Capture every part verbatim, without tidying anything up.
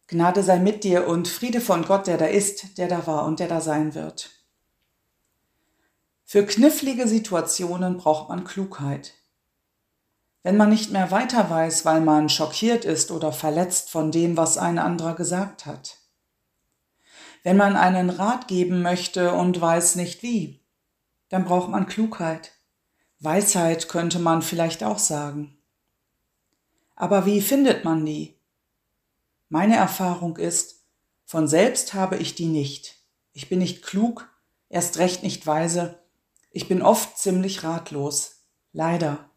Gnade sei mit dir und Friede von Gott, der da ist, der da war und der da sein wird. Für knifflige Situationen braucht man Klugheit. Wenn man nicht mehr weiter weiß, weil man schockiert ist oder verletzt von dem, was ein anderer gesagt hat. Wenn man einen Rat geben möchte und weiß nicht wie, dann braucht man Klugheit. Weisheit könnte man vielleicht auch sagen. Aber wie findet man die? Meine Erfahrung ist, von selbst habe ich die nicht. Ich bin nicht klug, erst recht nicht weise. Ich bin oft ziemlich ratlos. Leider.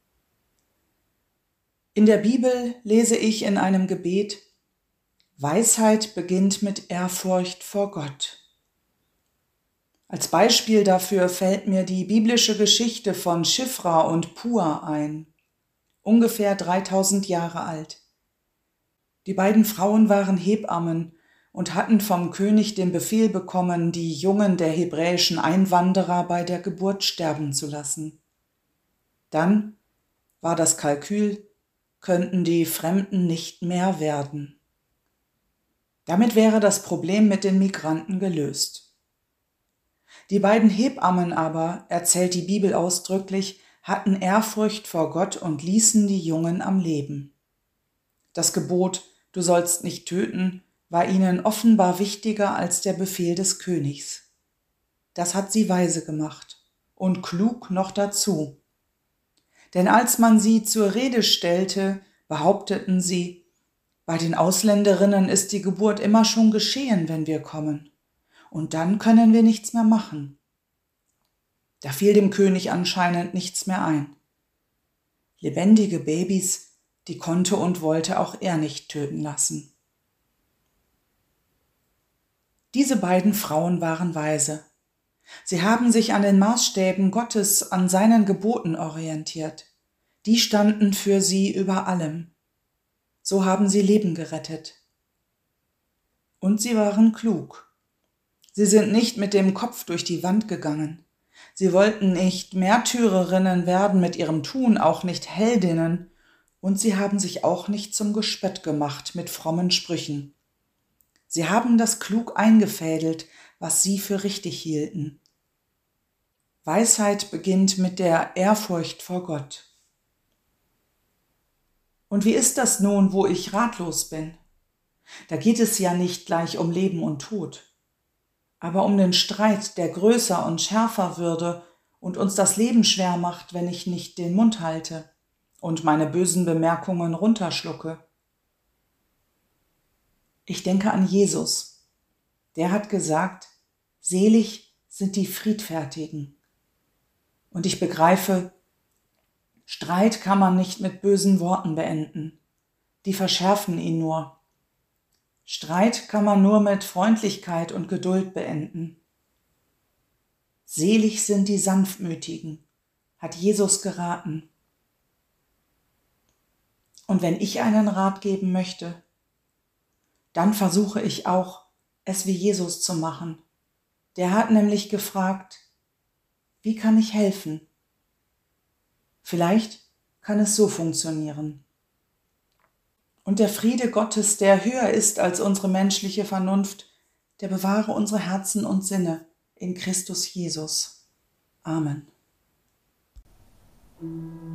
In der Bibel lese ich in einem Gebet: Weisheit beginnt mit Ehrfurcht vor Gott. Als Beispiel dafür fällt mir die biblische Geschichte von Schifra und Pua ein, ungefähr dreitausend Jahre alt. Die beiden Frauen waren Hebammen und hatten vom König den Befehl bekommen, die Jungen der hebräischen Einwanderer bei der Geburt sterben zu lassen. Dann war das Kalkül, könnten die Fremden nicht mehr werden. Damit wäre das Problem mit den Migranten gelöst. Die beiden Hebammen aber, erzählt die Bibel ausdrücklich, hatten Ehrfurcht vor Gott und ließen die Jungen am Leben. Das Gebot, du sollst nicht töten, war ihnen offenbar wichtiger als der Befehl des Königs. Das hat sie weise gemacht und klug noch dazu. Denn als man sie zur Rede stellte, behaupteten sie, bei den Ausländerinnen ist die Geburt immer schon geschehen, wenn wir kommen. Und dann können wir nichts mehr machen. Da fiel dem König anscheinend nichts mehr ein. Lebendige Babys, die konnte und wollte auch er nicht töten lassen. Diese beiden Frauen waren weise. Sie haben sich an den Maßstäben Gottes, an seinen Geboten orientiert. Die standen für sie über allem. So haben sie Leben gerettet. Und sie waren klug. Sie sind nicht mit dem Kopf durch die Wand gegangen. Sie wollten nicht Märtyrerinnen werden mit ihrem Tun, auch nicht Heldinnen. Und sie haben sich auch nicht zum Gespött gemacht mit frommen Sprüchen. Sie haben das klug eingefädelt, was sie für richtig hielten. Weisheit beginnt mit der Ehrfurcht vor Gott. Und wie ist das nun, wo ich ratlos bin? Da geht es ja nicht gleich um Leben und Tod, aber um den Streit, der größer und schärfer würde und uns das Leben schwer macht, wenn ich nicht den Mund halte und meine bösen Bemerkungen runterschlucke. Ich denke an Jesus. Der hat gesagt, selig sind die Friedfertigen. Und ich begreife, Streit kann man nicht mit bösen Worten beenden. Die verschärfen ihn nur. Streit kann man nur mit Freundlichkeit und Geduld beenden. Selig sind die Sanftmütigen, hat Jesus geraten. Und wenn ich einen Rat geben möchte, dann versuche ich auch, es wie Jesus zu machen. Der hat nämlich gefragt, wie kann ich helfen? Vielleicht kann es so funktionieren. Und der Friede Gottes, der höher ist als unsere menschliche Vernunft, der bewahre unsere Herzen und Sinne in Christus Jesus. Amen.